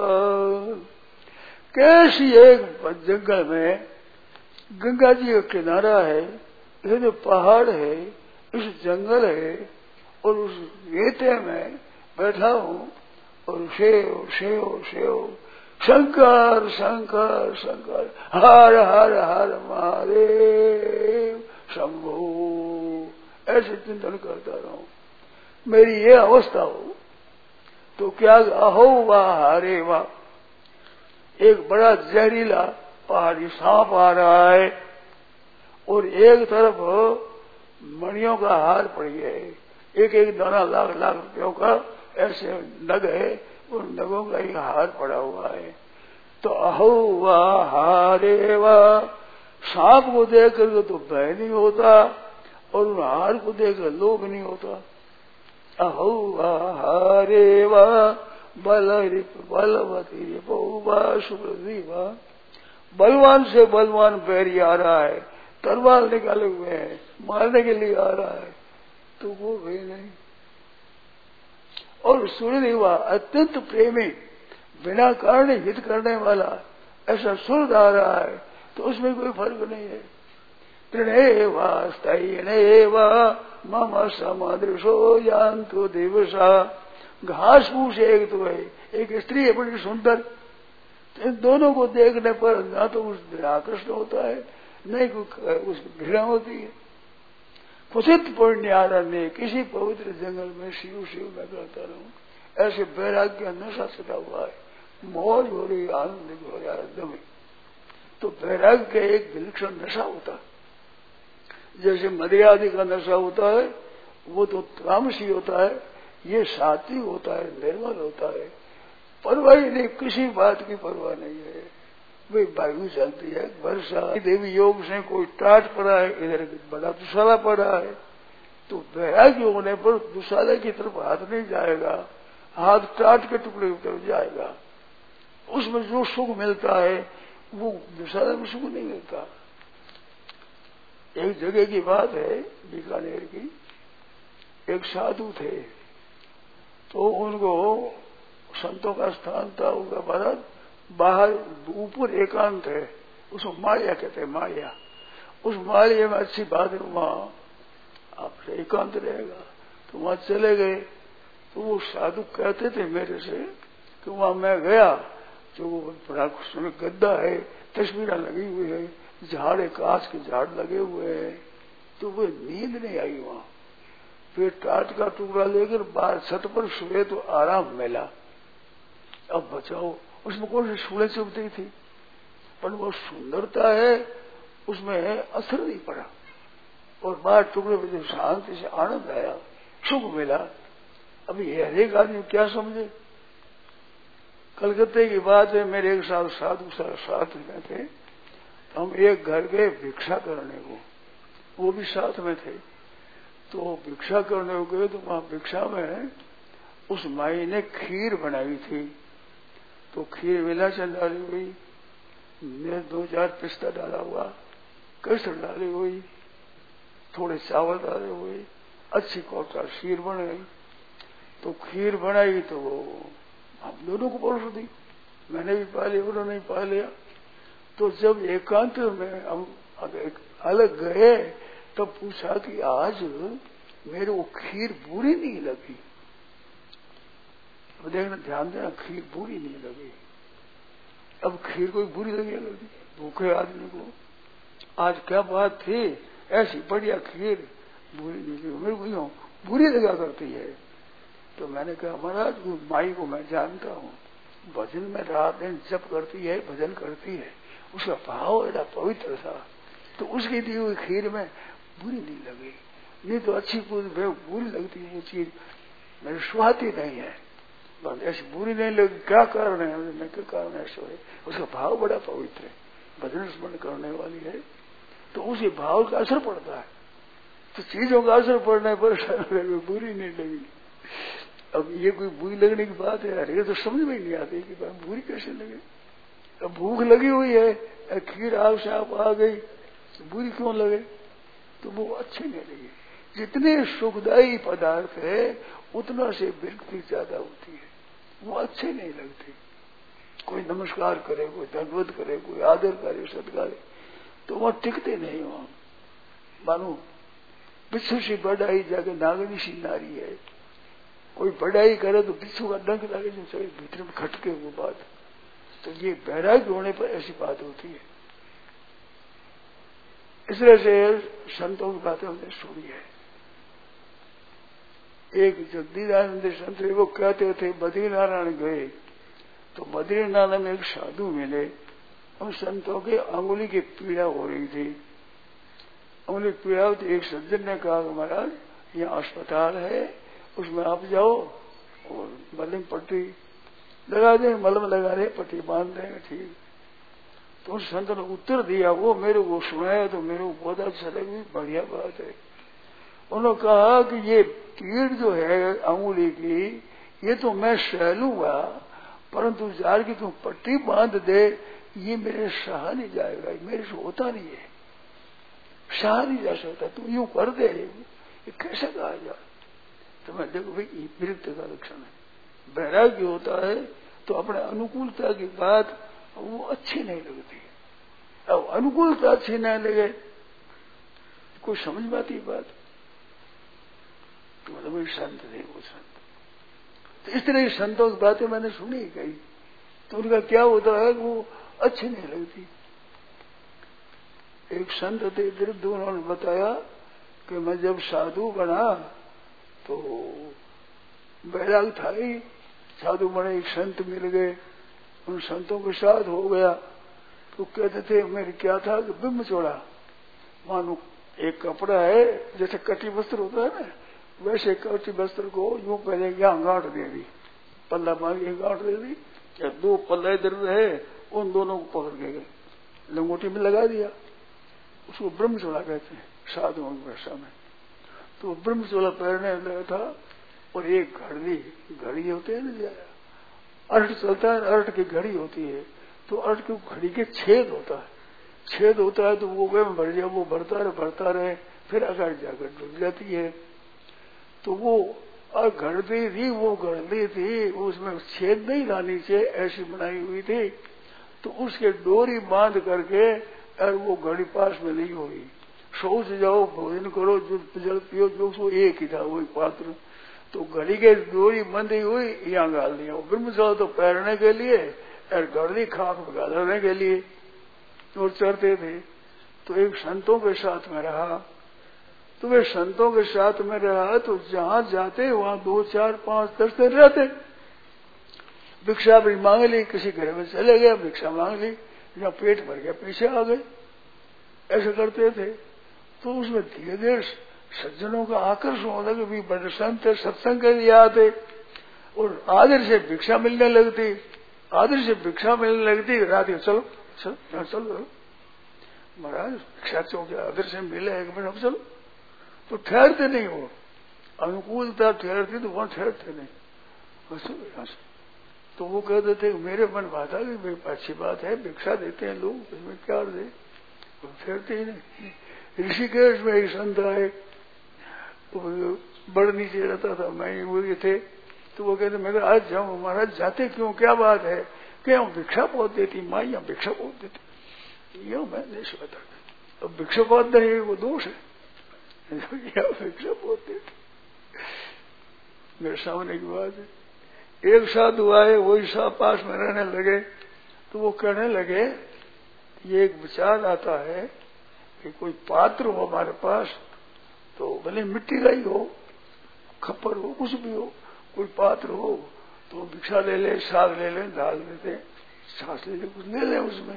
कैसी एक जंगल में गंगा जी का किनारा है, ये जो पहाड़ है, इस जंगल है, और उस रेते में बैठा हूँ, और शेव शेव शेव शंकर शंकर शंकर हर हर हर महादेव शंभो, ऐसे चिंतन करता रहूं। मेरी ये अवस्था हो तो क्या अहो वाह हरे वाह, एक बड़ा जहरीला पहाड़ी सांप आ रहा है, और एक तरफ मणियों का हार पड़ी है, एक एक दाना लाख लाख रुपयों का ऐसे नग है, उन नगों का एक हार पड़ा हुआ है। तो अहो वाह हारे वाह, सांप को देख करके तो भय नहीं होता, और उन हार को देख कर लोभ नहीं होता। अहो वाह हारे वाह बलवान से बलवान बैरी आ रहा है, तलवार निकाले हुए हैं, मारने के लिए आ रहा है, तो वो भी नहीं। और सूर्यदेव अत्यंत प्रेमी, बिना कारण हित करने वाला ऐसा सूर्य आ रहा है, तो उसमें कोई फर्क नहीं है। तृणेवा स्थैर्येवा मम समादृशो यान्तु दिवसा। घास फूस एक तो है, एक स्त्री है बड़ी सुंदर, तो इन दोनों को देखने पर ना तो उस आकर्षण होता है, नहीं उसकी घृणा होती है। कुचित पुण्यारण्य, किसी पवित्र जंगल में शिव शिव मैं करता रहूं, ऐसे वैराग्य का नशा सटा हुआ है, मौज हो रही, आनंद हो रहा है एकदम। तो वैराग्य का एक विलक्षण नशा होता है, जैसे मदिरादि का नशा होता है, वो तो तामसी होता है, ये सात्विक होता है, निर्मल होता है, परवाह नहीं, किसी बात की परवाह नहीं है। वे वायु चलती है, वर्षा देवी योग से कोई टाट पड़ा है, इधर बड़ा दुशाला पड़ा है, तो वैराग्य होने पर दुशाला की तरफ हाथ नहीं जाएगा, हाथ टाट के टुकड़े की तरफ जाएगा। उसमें जो सुख मिलता है वो दुशाला में सुख नहीं मिलता। एक जगह की बात है, बीकानेर की, एक साधु थे, तो उनको संतों का स्थान था, उनका भारत बाहर ऊपर एकांत है, उसको माया कहते हैं, माया। उस माया में अच्छी बात है, वहां आप एकांत रहेगा, तो वहां चले गए। तो वो साधु कहते थे मेरे से कि वहां मैं गया, जो बड़ा उसमें गद्दा है, तस्वीरें लगी हुई है, झाड़ कांच के झाड़ लगे हुए हैं, तो वो नींद नहीं आई वहां। फिर टाट का टुकड़ा लेकर बाहर छत पर सोए तो आराम मिला। अब बचाओ, उसमें कौन सी सूले चुभती थी, पर वो सुंदरता है उसमें असर नहीं पड़ा, और बाहर टुकड़े में जो शांति से आनंद आया, सुख मिला। अभी हरेक आदमी क्या समझे। कलकत्ते की बात है, मेरे एक साल साधु साथ में थे, हम एक घर गए भिक्षा करने को, वो भी साथ में थे। तो भिक्षा करने को गए, तो वहां भिक्षा में उस माई ने खीर बनाई थी, तो खीर विलासन डाली हुई, मैं दो चार पिस्ता डाला हुआ, केसर डाली हुई, थोड़े चावल डाले हुए, अच्छी कोटा खीर बन गई। तो खीर बनाई तो हम दोनों को परोस दी, मैंने भी पा लिया, उन्होंने भी पा लिया। तो जब एकांत में हम अलग गए, तब पूछा कि आज मेरे को खीर बुरी नहीं लगी। अब देखना, ध्यान देना, खीर बुरी नहीं लगी। अब खीर कोई बुरी लगी लगी भूखे आदमी को, आज क्या बात थी, ऐसी बढ़िया खीर बुरी नहीं लगी, मेरे को यूं बुरी लगा करती है। तो मैंने कहा, महाराज माई को मैं जानता हूँ, भजन में रात दिन जप करती है, भजन करती है, उसका भाव ऐसा पवित्र था, तो उसकी दी हुई खीर में बुरी नहीं लगी। नहीं तो अच्छी बुरी लगती है, वो चीज मेरे स्वाति नहीं है, ऐसी बुरी नहीं लगी। क्या कारण है, मैं क्या कारण है, ऐसा है, उसका भाव बड़ा पवित्र है, भजन स्मरण करने वाली है, तो उसी भाव का असर पड़ता है। तो चीजों का असर पड़ने पर बुरी नहीं लगी। अब ये कोई बुरी लगने की बात है यार, ये तो समझ में ही नहीं आती कि बुरी कैसे लगे। अब भूख लगी हुई है, खीर आग से आप आ गई, तो बुरी क्यों लगे, तो वो अच्छी नहीं लगी। जितने सुखदायी पदार्थ है उतना से विरक्ति ज्यादा होती है, वो अच्छे नहीं लगते। कोई नमस्कार करे, कोई दंडवत करे, कोई आदर करे, सत्कार, तो वहां टिकते नहीं। वहां मानो बिच्छू से बढ़ाई जाके नागनी सी नारी है, कोई बढ़ाई करे तो बिच्छू का डंक लगे जो सभी भीतर में खटके वो बात। तो ये वैराग्य होने पर ऐसी बात होती है। इस तरह से संतों की बातें हमने सुनी है। एक जगदीदानंद संत वो कहते थे, बद्रीनारायण गए तो बद्रीनारायण में एक साधु मिले, उन संतों के अंगुली की पीड़ा हो रही थी। अंगुली पीड़ा तो एक सज्जन ने कहा, महाराज यहाँ अस्पताल है, उसमें आप जाओ और मलम पट्टी लगा दें, मलम लगा दे, पट्टी बांध देंगे, ठीक। तो उस संत ने उत्तर दिया, वो मेरे को सुनाया तो मेरे को बहुत अच्छा लगी, बढ़िया बात है। उन्होंने कहा कि ये पीड़ जो है अंगुली की, ये तो मैं सह लूंगा, परंतु जार की तू पट्टी बांध दे, ये मेरे सहा नहीं जाएगा, मेरे से होता नहीं है, सहा नहीं जा सकता, तू यूं कर दे, ये कैसे कहा जाए। तो मैं देखो भाई ये विरक्त का लक्षण है। वैराग्य होता है तो अपने अनुकूलता की बात वो अच्छी नहीं लगती। अब अनुकूलता अच्छी नहीं लगे, कोई समझ में आती बात, तो मतलब संत थे वो संत। तो इस तरह की संतों की बातें मैंने सुनी कई, तो उनका क्या होता है वो अच्छी नहीं लगती। एक संत थे वृद्ध, उन्होंने बताया कि मैं जब साधु बना तो बैराग था ही, साधु बने, एक संत मिल गए, उन संतों के साथ हो गया। तो कहते थे मेरे क्या था कि बिम्ब चोड़ा, मानो एक कपड़ा है जैसे कटी वस्त्र होता है ना, वैसे कटी वस्त्र को यूं पहले यहाँ गांठ दे दी, पल्ला मांगी गांठ दे दी, क्या दो पल्ला इधर रहे, उन दोनों को पकड़ के गए, लंगोटी में लगा दिया। उसको ब्रह्मचोला कहते हैं साधुओं की भाषा में। तो ब्रह्मचोला पहनने लगा था, और एक घड़ी घड़ी होते है ना, अर्थ चलता है, अर्थ की घड़ी होती है, तो अर्थ की घड़ी के छेद होता है, छेद होता है तो वो वे भर जाए, वो भरता रहे भरता रहे, फिर अगर जाकर डूब जाती है। तो वो घड़ती थी, वो घड़ती थी, उसमें छेद नहीं था नीचे, ऐसी बनाई हुई थी, तो उसके डोरी बांध करके, और वो घड़ी पास में नहीं हुई, शौच जाओ भोजन करो, जो जल पियो, जो सो एक ही था वही पात्र। तो घड़ी के डोरी बंधी हुई, यहाँ गाल दिया। ब्रह्मचारी तो पैरने के लिए और घड़ी खाक में गालने के लिए, और चढ़ते थे। तो एक संतों के साथ में रहा, तो वे संतों के साथ में रहा, तो जहां जाते वहां दो चार पांच दस दिन रहते। भिक्षा भी मांग ली, किसी घर में चले गए, भिक्षा मांग ली, या पेट भर गया पीछे आ गए, ऐसे करते थे। तो उसमें धीरे धीरे सज्जनों का आकर्षण होता कि भी बड़े संत सत्संग के लिए आते, और आदर से भिक्षा मिलने लगती, आदर से भिक्षा मिलने लगती। रात चलो चलो चलो चलो महाराज भिक्षा चौक आदर से मिले एक मिनट, अब चलो। तो ठहरते नहीं, वो अनुकूलता ठहरती तो वहां ठहरते नहीं, बस यहाँ से। तो वो कहते थे मेरे मन बात आ गई, अच्छी बात है, भिक्षा देते हैं लोग, इसमें क्या दे, वो ठहरते ही नहीं। ऋषिकेश में एक संत आए, तो बड़ नीचे रहता था, मैं वही थे। तो वो कहते मैं आज जाऊं, महाराज जाते क्यों, क्या बात है, क्या भिक्षा बहुत देती माँ, या भिक्षा बहुत देती, यो मैं नहीं सोता। अब भिक्षा बहुत नहीं, वो दोष है, भिक्षा बहुत देती, मेरे सामने की बात है। एक साधु आए, वही साहब पास में रहने लगे, तो वो कहने लगे ये एक विचार आता है कि कोई पात्र हो हमारे पास, तो भले मिट्टी का ही हो, खप्पर हो, कुछ भी हो, कोई पात्र हो तो भिक्षा ले ले, साग ले ले, दाल ले ले, छाछ ले ले, कुछ ले ले उसमें।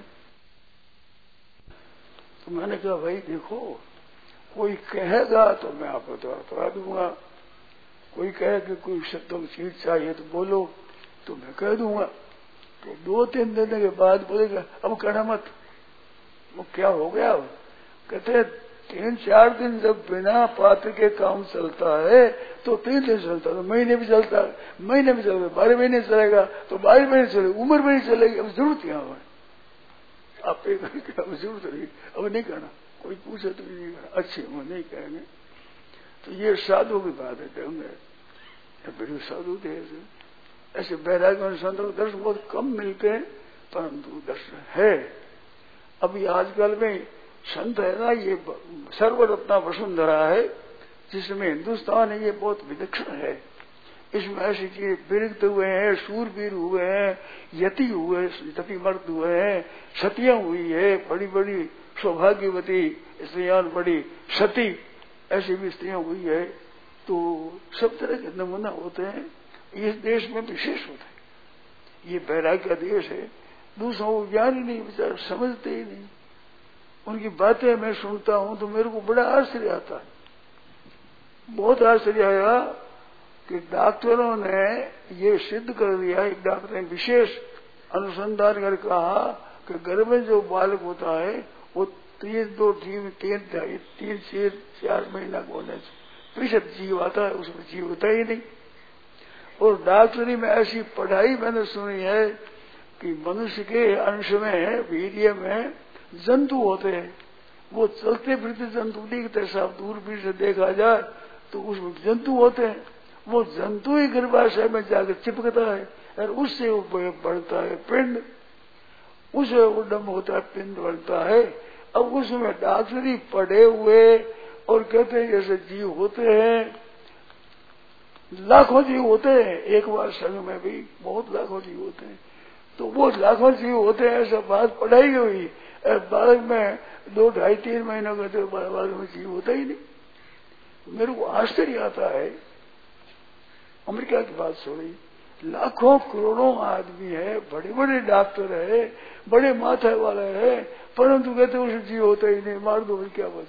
तो मैंने कहा भाई देखो, कोई कहेगा तो मैं आपको तो बता दूंगा, कोई कहे कि कोई शब्दों की चीज चाहिए तो बोलो, तो मैं कह दूंगा। तो दो तीन दिन के बाद बोलेगा अब कहना मत, वो क्या हो गया, कहते तीन चार दिन जब बिना पात्र के काम चलता है तो तीन दिन चलता है, तो महीने भी चलता है, महीने भी चलेगा, बारह महीने चलेगा तो बारह महीने चलेगा, उम्र में नहीं चलेगी। अब जरूरत क्या है, आप एक अब जरूरत नहीं, अब नहीं करना, कोई पूछे तो नहीं करना, अच्छे वो नहीं कहेंगे। तो ये साधु की बात है, ढंग है, बड़े साधु थे ऐसे। ऐसे वैराग्य संतों के दर्शन बहुत कम मिलते हैं, परंतु दर्शन है। अभी आजकल में संत है ना, ये सर्वरत्ना वसुंधरा है, जिसमें हिंदुस्तान है, ये बहुत विलक्षण है। इसमें ऐसी चीज विरक्त हुए हैं, सूरवीर हुए हैं, यति हुए, यति मर्द हुए हैं, सतियां हुई है, बड़ी बड़ी सौभाग्यवती स्त्रियां, बड़ी सती ऐसी भी स्त्रियां हुई है। तो सब तरह के नमूना होते हैं, इस देश में विशेष होता है। ये वैराग्य का देश है, दूसरों को ज्ञान ही नहीं, बेचारे समझते ही नहीं। उनकी बातें मैं सुनता हूं तो मेरे को बड़ा आश्चर्य आता है, बहुत आश्चर्य आया कि डॉक्टरों ने ये सिद्ध कर दिया, एक डॉक्टर ने विशेष अनुसंधान कर कहा कि गर्भ में जो बालक होता है वो तीन दो तीन तीन तीन से चार महीना होने से प्रतिशत जीव आता है, उसमें जीव होता ही नहीं। और डॉक्टरी में ऐसी पढ़ाई मैंने सुनी है कि मनुष्य के अंश में, वीर्य में जंतु होते हैं, वो चलते फिरते जंतु दिखते, सब दूरबीन से देखा जाए तो उसमें जंतु होते हैं। वो जंतु ही गर्भाशय में जाकर चिपकता है और उससे वो बढ़ता है पिंड, उसे उद्दम होता है, पिंड बढ़ता है। अब उसमें डॉक्टरी पढ़े हुए और कहते हैं जैसे जीव होते हैं, लाखों जीव होते हैं एक बार संघ में भी, बहुत लाखों जीव होते हैं, तो वो लाखों जीव होते हैं ऐसा बात पढ़ाई हुई। बालक में दो ढाई तीन महीनों का तो बालक में जीव होता ही नहीं। मेरे को आश्चर्य आता है, अमेरिका की बात सुनी, लाखों करोड़ों आदमी है, बड़े बड़े डॉक्टर है, बड़े माथे वाले है, परंतु कहते उसे जीव होता ही नहीं, मार दो क्या बात,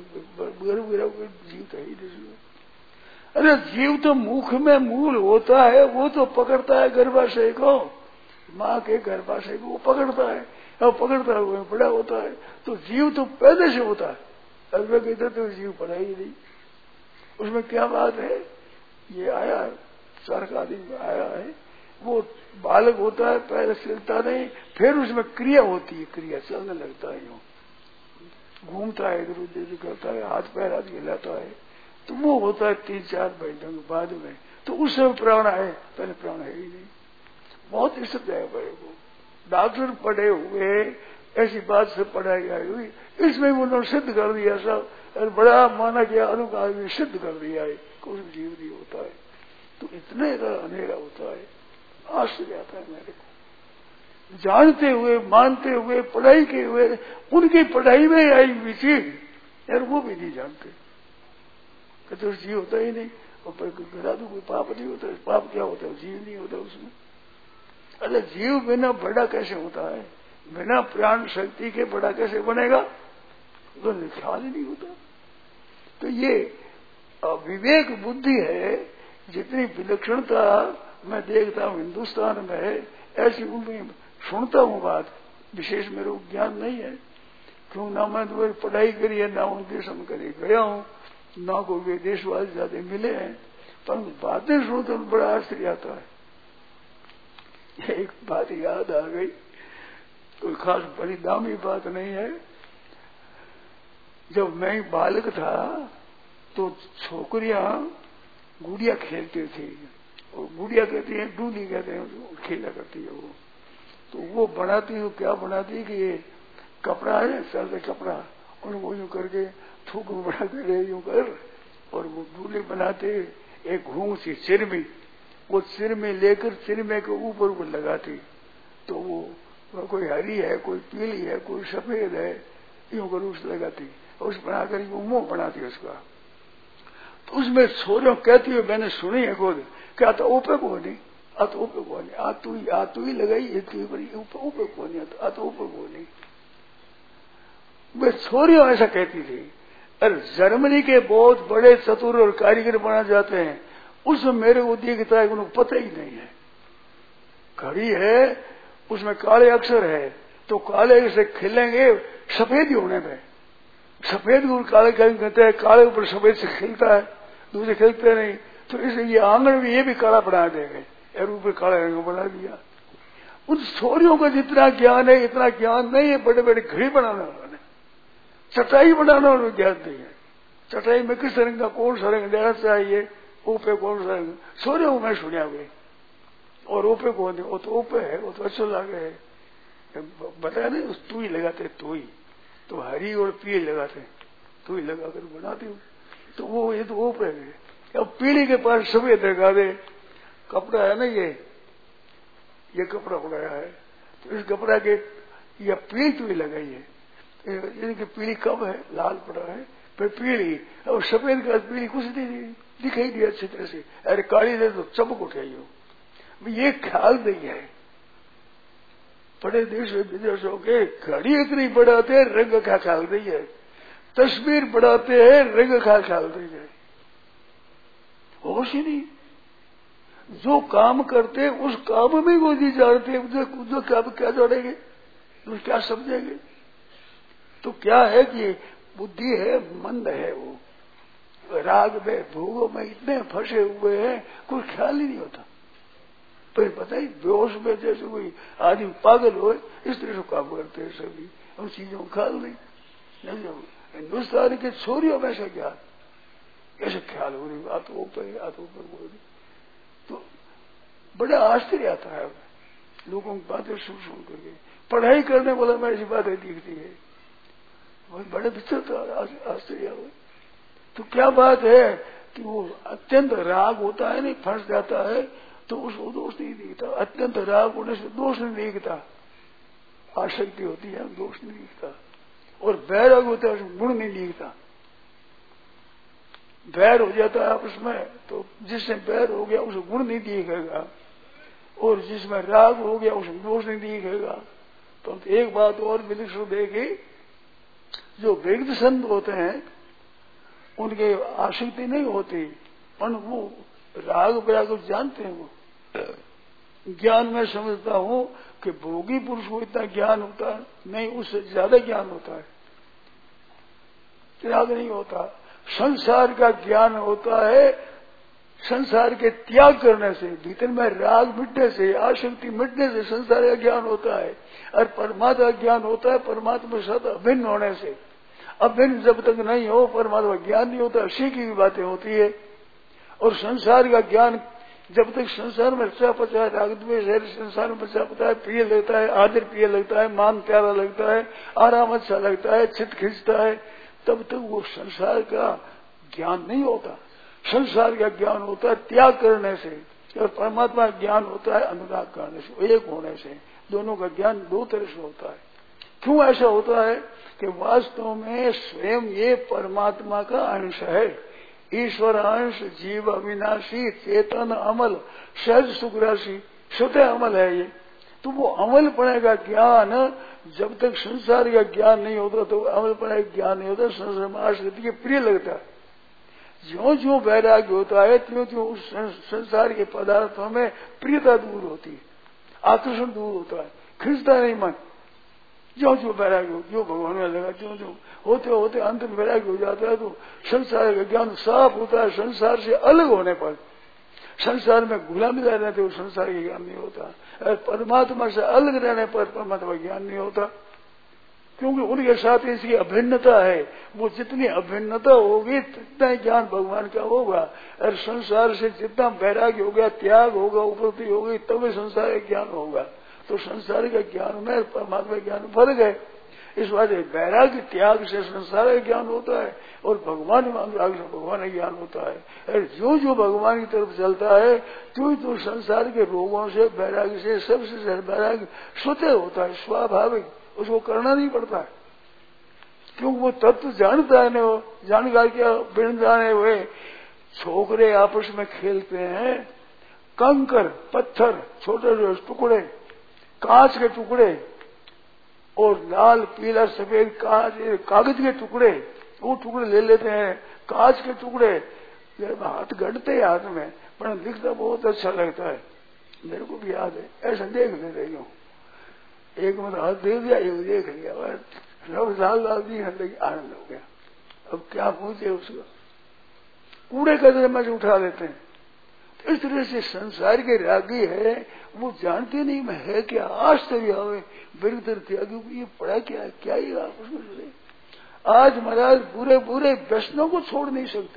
जीव तो ही नहीं। अरे जीव तो मुख में मूल होता है, वो तो पकड़ता है गर्भाशय को, माँ के गर्भाशय को वो पकड़ता है, और पकड़ता है वो बड़ा होता है। तो जीव तो पैदा से होता है, अब वे कहते तो जीव पड़ा ही नहीं। उसमें क्या बात है, ये आया है चार आदमी में आया है, वो बालक होता है, पैर चलता नहीं, फिर उसमें क्रिया होती है, क्रिया चलने लगता है, यूं घूमता है, इधर उधर करता है, हाथ पैर हाथ हिलाता है, तो वो होता है तीन चार महीनों के बाद में। तो उसमें प्राण है, पहले प्राण है ही नहीं। बहुत इज्जत है बड़े को, डॉक्टर पढ़े हुए, ऐसी बात से पढ़ाई आई हुई, इसमें उन्होंने सिद्ध कर दिया सब, और बड़ा माना गया अनुकाल भी सिद्ध कर दिया है, कोई जीव नहीं होता है। तो इतने का अंधेरा होता है, आश्चर्य आता है मेरे को, जानते हुए मानते हुए पढ़ाई के हुए, उनकी पढ़ाई में आई हुई चीज यार वो भी नहीं जानते, कहते तो जीव होता ही नहीं, और गिरा दो कोई पाप नहीं होता, पाप क्या होता है, जीव नहीं होता उसमें। अरे जीव बिना बड़ा कैसे होता है, बिना प्राण शक्ति के बड़ा कैसे बनेगा, तो ख्याल ही नहीं होता। तो ये विवेक बुद्धि है, जितनी विलक्षणता मैं देखता हूँ हिंदुस्तान में है, ऐसी उनमें सुनता हूँ बात, विशेष मेरे को ज्ञान नहीं है, क्यों ना मैं तो पढ़ाई करी है, ना उन देशों में करी गया हूँ, ना कोई वे देशवासी ज्यादा मिले हैं, पर बातें सुनते तो बड़ा आश्चर्य आता है। एक बात याद आ गई, कोई खास बड़ी दामी बात नहीं है। जब मैं बालक था तो छोकरियां गुड़िया खेलती थी, और गुड़िया कहती है, डूली कहते हैं, खेला करती है वो। तो वो बनाती है, क्या बनाती कि ये कपड़ा है, सर का कपड़ा, उनको यूं करके थूक बनाते रहे यूं कर, और वो डूली बनाते, एक घूंग सी सिर में, वो सिर में लेकर सिर में के ऊपर को लगाती, तो वो कोई हरी है, कोई पीली है, कोई सफेद है, यूं कर उस लगाती, उस बनाकर मुंह बनाती उसका। तो उसमें छोरियों कहती है, मैंने सुनी है खुद, क्या तो ऊपर को नहीं, आ तो ऊपर को नहीं, आ तू ही आ तू ही लगाई, ऊपर को नहीं, आ तो ऊपर को नहीं। वे छोरियों ऐसा कहती थी। और जर्मनी के बहुत बड़े चतुर और कारीगर बना जाते हैं, उसमें मेरे को दिखता है उनको पता ही नहीं है। घड़ी है, उसमें काले अक्षर है, तो काले से खिलेंगे सफेद ही होने में, सफेद को काले कहते हैं, काले ऊपर सफेद से खिलता है, दूसरे खिलते नहीं, तो इसलिए ये आंगन भी ये भी काला बना देंगे, और ऊपर काला रंग बना दिया। उन छोरियों का जितना ज्ञान है इतना ज्ञान नहीं है, बड़े बड़े घड़ी बनाने वाले, चटाई बनाने वाले ज्ञान नहीं है। चटाई में किस रंग का कौन सा रंग देना चाहिए, ऊपर कौन सा रंग, सोरे मैं सुनिया गई, और ऊपर कौन है, वो तो ऊपर है, वो तो अच्छा लगे है, बताया नहीं, उस तू ही लगाते, तू ही तो हरी और पीली लगाते, तू ही लगाकर बनाती हूँ, तो वो ये तो ऊपर है। अब पीली के पास सफेद लगा दे, कपड़ा है ना, ये ये कपड़ा उड़ाया है, तो इस कपड़ा के या पीली तू ही लगाई है, इनकी पीली कब है, लाल पड़ा है, फिर पीली, और सफेद का पीली कुछ नहीं दिखाई दिया अच्छी तरह से, अरे काली दे तो चमक उठाई हो, ये ख्याल नहीं है। बड़े देश विदेशों के घड़ी इतनी बढ़ाते हैं, रंग का ख्याल नहीं है, तस्वीर बढ़ाते हैं, रंग का ख्याल नहीं है, होश ही नहीं। जो काम करते उस काम में वो नहीं जानते, जो क्या क्या जानेंगे, तो क्या समझेंगे। तो क्या है कि बुद्धि है, मंद है, वो राग में भोगों में इतने फंसे हुए हैं, कोई ख्याल ही नहीं होता। पर पता ही बेहोश में जैसे कोई आदमी पागल हो इस तरह से काम करते हैं सभी, उन चीजों को ख्याल नहीं। हिंदुस्तान के छोरियों में ऐसा ज्ञान कैसे ख्याल हो रही, बात ऊपर बात ऊपर बोल रही, तो बड़ा आश्चर्य आता है लोगों की बातें सुन सुन करके। पढ़ाई करने वाला में ऐसी बातें दिखती है, बहुत बड़े विचित्र आश्चर्य हो। तो क्या बात है कि वो अत्यंत राग होता है, नहीं फंस जाता है तो उसको दोष नहीं दिखता। अत्यंत राग होने से दोष नहीं दिखता, आसक्ति होती है दोष नहीं दिखता। और वैराग होता है उसमें गुण नहीं दिखता। बैर हो जाता है आपस में तो जिससे बैर हो गया उसे गुण नहीं दिखेगा, और जिसमें राग हो गया उसमें दोष नहीं दिखेगा। तो एक बात और विलक्षण देखी, जो वेद संत होते हैं उनके आसक्ति नहीं होती, पर वो राग वैराग जानते हैं। वो ज्ञान में समझता हूं कि भोगी पुरुष को इतना ज्ञान होता है नहीं, उससे ज्यादा ज्ञान होता है, राग नहीं होता। संसार का ज्ञान होता है संसार के त्याग करने से, भीतर में राग मिटने से, आसक्ति मिटने से संसार का ज्ञान होता है। और परमात्मा ज्ञान होता है परमात्मा के साथ अभिन्न होने से। अभिन्न जब तक नहीं हो परमात्मा ज्ञान नहीं होता, सीखी हुई बातें होती है। और संसार का ज्ञान जब तक संसार में रचा पचा राग द्वेष है, संसार में रचा पता है, प्रिय लगता है, आदर प्रिय लगता है, मान प्यारा लगता है, आराम अच्छा लगता है, चित्त खींचता है, तब तक वो संसार का ज्ञान नहीं होता। संसार का ज्ञान होता है त्याग करने से, और परमात्मा ज्ञान होता है अनुराग करने से, एक होने से। दोनों का ज्ञान दो तरह से होता है। क्यों ऐसा होता है कि वास्तव में स्वयं ये परमात्मा का अंश है। ईश्वर अंश जीव अविनाशी चेतन अमल सहज सुख राशि स्वतः अमल है ये। तो वो अमल पड़े का ज्ञान जब तक संसार का ज्ञान नहीं होता तो अमल पड़े का ज्ञान नहीं होता, संसार में आसक्ति के प्रिय लगता है। ज्यो ज्यो वैराग्य होता है त्यों त्यों उस संसार के पदार्थों में प्रियता दूर होती है, आकर्षण दूर होता है, खींचता नहीं मन। जो जो वैराग्य हो, जो भगवान में लगा, जो जो होते होते अंत में वैराग्य हो जाता है तो संसार का ज्ञान साफ होता है। संसार से अलग होने पर, संसार में गुलामी रहने पर संसार का ज्ञान नहीं होता, और परमात्मा से अलग रहने पर परमात्मा ज्ञान नहीं होता। क्योंकि उनके साथ इसकी अभिन्नता है। वो जितनी अभिन्नता होगी जितना ज्ञान भगवान का होगा, और संसार से जितना वैराग्य हो गया, त्याग होगा, उपलब्धि होगी, तब संसार का ज्ञान होगा। तो संसार के ज्ञान में परमात्मा ज्ञान फर्क है। इस बात वैराग्य त्याग से संसार का ज्ञान होता है, और भगवान में अनुराग से भगवान का ज्ञान होता है। और जो जो भगवान की तरफ चलता है तो तो संसार के रोगों से, वैराग्य से, सबसे वैराग्य स्वतः होता है, स्वाभाविक, उसको करना नहीं पड़ता है। क्योंकि वो तत्व जानता है ना, वो जानकार क्या बिन जाने हुए छोकरे आपस में खेलते हैं, कंकर पत्थर छोटे छोटे टुकड़े, कांच के टुकड़े और लाल पीला सफेद कांच कागज के टुकड़े, वो टुकड़े ले लेते हैं, कांच के टुकड़े हाथ गढ़ते हैं हाथ में, पर दिखता बहुत अच्छा लगता है। मेरे को भी याद है, ऐसा देख ले रही हूँ। एक मतलब हाथ दे दिया, एक देख लिया, सब लाल लाल दिखने लगी, आनंद हो गया। अब क्या पूछे उसको, कूड़े कचरे में से उठा लेते हैं। इस तरह से संसार के रागी है, वो जानते नहीं मैं है क्या, आश्चर्य आवे बिरदर त्यागी ये पड़ा क्या, क्या ही आप उसमें जुड़े। आज महाराज पूरे पूरे व्यसनों को छोड़ नहीं सकते।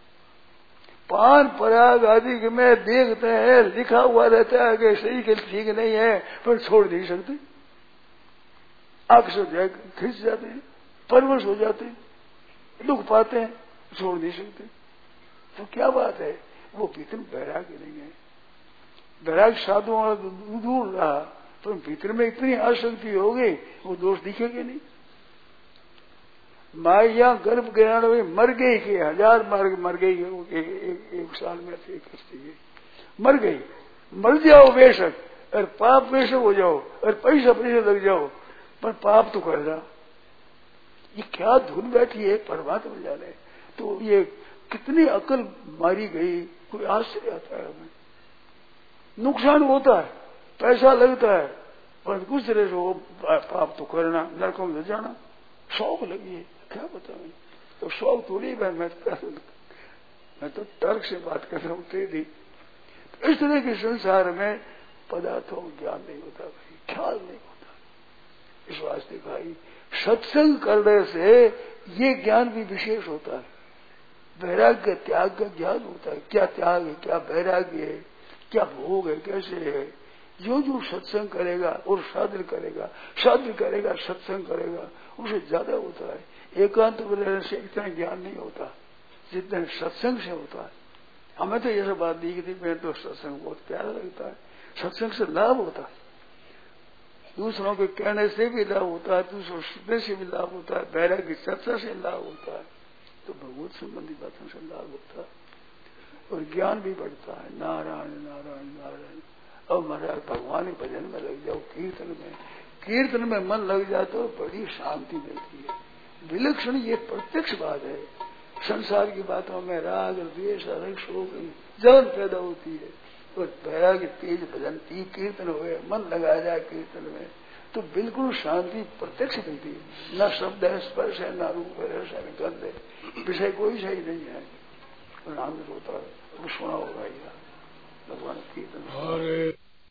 पान पराग आदि में देखते हैं लिखा हुआ रहता है कि सही के ठीक नहीं है, पर छोड़ नहीं सकते। आंख से जाए खिंच जाते हैं, परवश हो जाते हैं, दुख पाते हैं, छोड़ नहीं सकते। तो क्या बात है, वो भीतर वैराग्य नहीं है। वैराग्य साधुओं वाला दूर रहा, तो भीतर में इतनी आसक्ति हो गई वो दोष दिखेगा नहीं। माया गर्भ गिराने में मर गई कि हजार मर मर गई एक, एक, एक साल में थे करती मर गई। मर जाओ बेशक, और पाप बेशक हो जाओ, और पैसा पैसा लग जाओ, पर पाप तो कर रहा। ये क्या धुन बैठी है परमात्मा जाने। तो ये कितनी अकल मारी गई, कोई आश्चर्य आता है हमें। नुकसान होता है, पैसा लगता है, पर कुछ तरह से वो पाप तो करना, नरकों में जाना, शौक लगी है, क्या बताऊं। तो शौक थोड़ी है, मैं मैं तो तर्क से बात कर रहा हूँ तेरी। तो इस तरह के संसार में पदार्थों का ज्ञान नहीं होता भाई, ख्याल नहीं होता। इस वास्ते भाई सत्संग करने से ये ज्ञान भी विशेष होता है। वैराग्य त्याग का ज्ञान होता है, क्या त्याग है, क्या वैराग्य है, क्या भोग है, कैसे है। जो जो सत्संग करेगा और साधन करेगा, साधन करेगा सत्संग करेगा, उसे ज्यादा होता है। एकांत में रहने से इतना ज्ञान नहीं होता जितना सत्संग से होता है। हमें तो ये सब बात दी थी, मैं तो सत्संग बहुत प्यारा लगता है। सत्संग से लाभ होता है, दूसरों के कहने से भी लाभ होता है, दूसरों सुनने से भी लाभ होता है, वैराग्य चर्चा से लाभ होता है, तो भगवत संबंधी बातों से लाभ होता है और ज्ञान भी बढ़ता है। नारायण नारायण नारायण। अब महाराज भगवान के भजन में लग जाओ, कीर्तन में, कीर्तन में मन लग जाए तो बड़ी शांति मिलती है। विलक्षण ये प्रत्यक्ष बात है। संसार की बातों में राग द्वेष अलग शोक जलन पैदा होती है, और वैराग्य तेज भजन ती कीर्तन हुए, मन लगाया जाए कीर्तन में तो बिल्कुल शांति प्रत्यक्ष मिलती है। न शब्द है, स्पर्श है, न रूप है, रस है, न गंध है, विषय कोई सही नहीं है, और आनंद होता है। वो सुना होगा भगवान कीर्तन।